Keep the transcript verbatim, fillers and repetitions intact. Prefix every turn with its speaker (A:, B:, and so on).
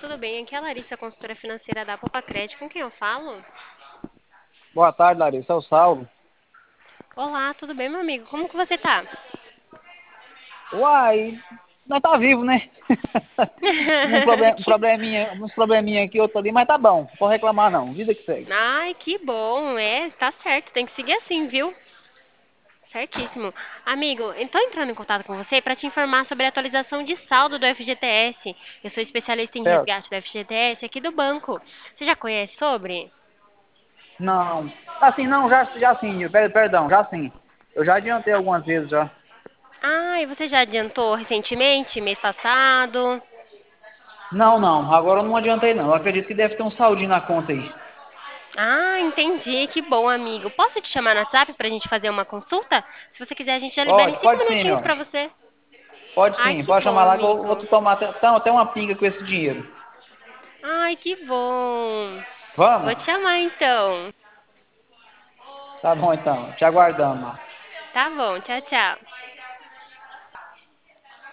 A: tudo bem? Aqui é a Larissa, consultora financeira da Poupa Crédito. Com quem eu falo?
B: Boa tarde, Larissa. É o Saulo.
A: Olá, tudo bem, meu amigo? Como que você tá?
B: Uai, nós tá vivo, né? Um problem, um
A: Que...
B: probleminha, uns probleminha aqui, outro ali, mas tá bom. Não pode reclamar não. Vida que segue.
A: Ai, que bom, é, tá certo, tem que seguir assim, viu? Certíssimo. Amigo, eu tô entrando em contato com você para te informar sobre a atualização de saldo do F G T S. Eu sou especialista em
B: Certo?
A: resgate do F G T S aqui do banco. Você já conhece sobre?
B: Não. Assim, não, já, já sim. Per- Perdão, já sim. Eu já adiantei algumas vezes já.
A: Ah, e você já adiantou recentemente, mês passado?
B: Não, não. Agora eu não adiantei não. Eu acredito que deve ter um saldinho na conta aí.
A: Ah, entendi. Que bom, amigo. Posso te chamar no WhatsApp pra gente fazer uma consulta? Se você quiser, a gente já libera em
B: Pode,
A: cinco
B: pode sim, meu
A: minutinhos pra
B: anjo.
A: você.
B: Pode
A: Ai,
B: sim.
A: que
B: Pode
A: bom,
B: chamar lá que eu vou
A: amigo.
B: tomar até, tá, até uma pinga com esse dinheiro.
A: Ai, que bom. Vou
B: Vamos?
A: te chamar então.
B: Tá bom então. Te aguardando lá.
A: Tá bom, tchau, tchau.